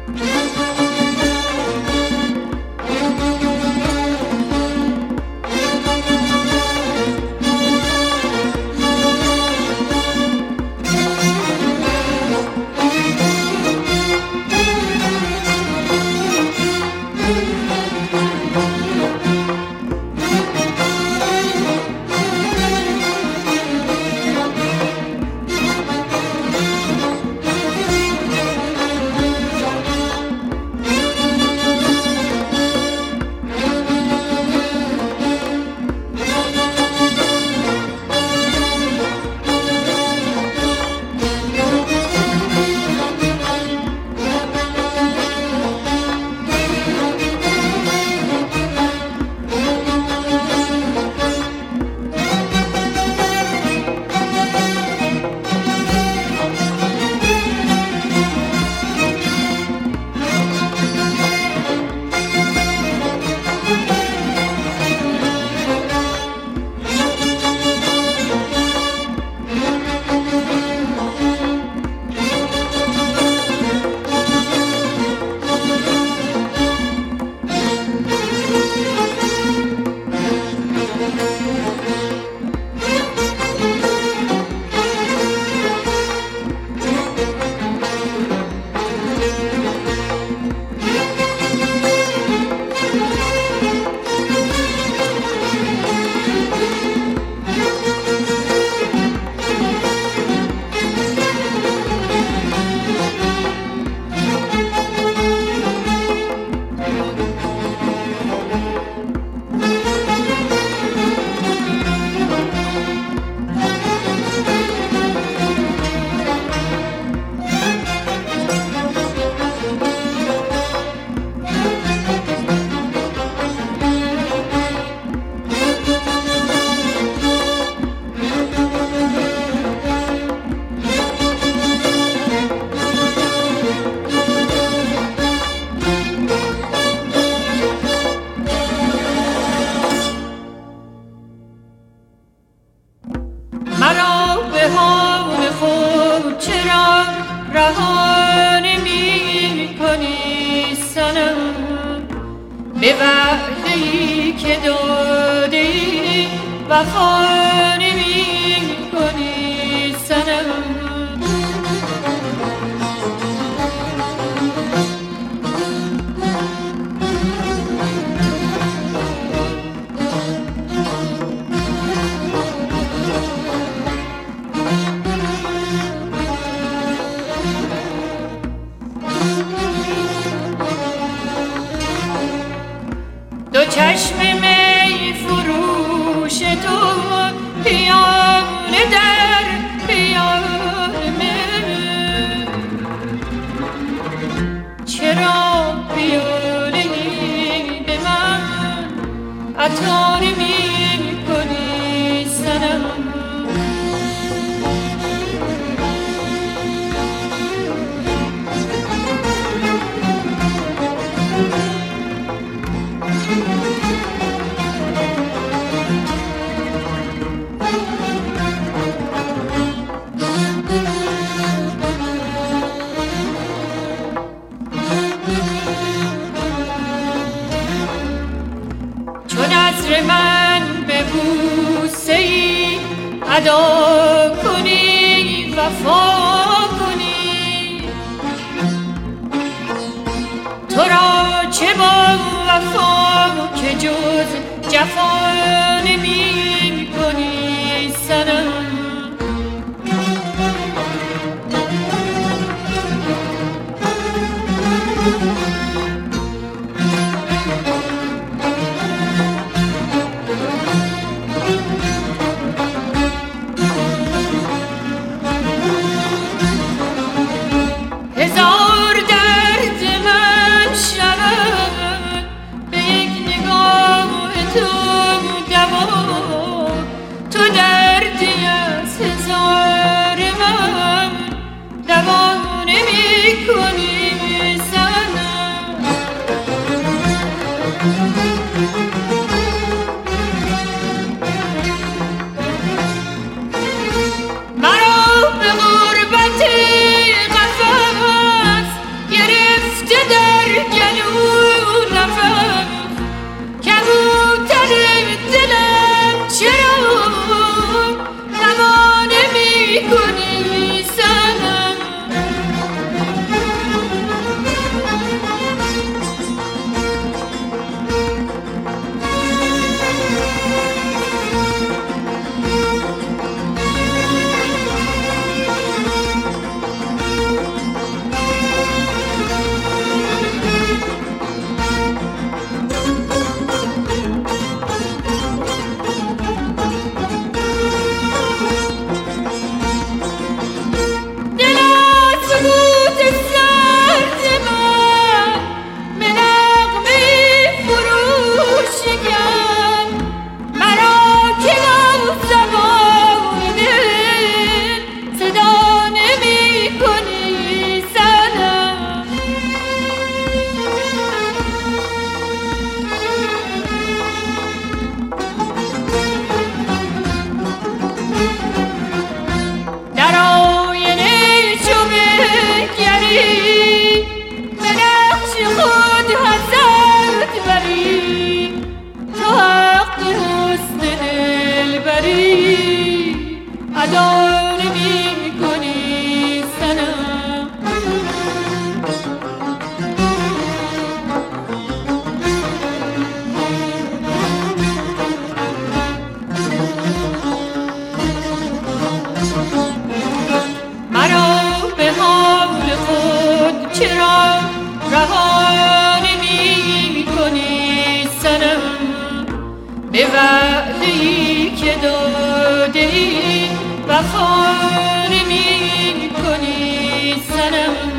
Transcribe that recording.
رها نمی‌کنی صنم به وعده‌ای که دادی وفا نمی‌کنی صنم دو چشم می فروش تو پیاله در پیاله چرا پیاله‌ای به من عطا نمی‌کنی صنم نظر من به بوسه‌ای ادا کنی وفا کنی تو را چه با وفا که جز جفا نمی کنی صنم هزار درد من شود به یک نگاه تو دوا تو دردی از هزار من دوا نمی کنی صنم در گلو نفس کبوتر دلم چرا نما نمی کنی صنم ادا نمی کنی صنم مرا به حال خود چرا رها نمی کنی صنم به وعده‌ای که داده ای وفا نمی کنی صنم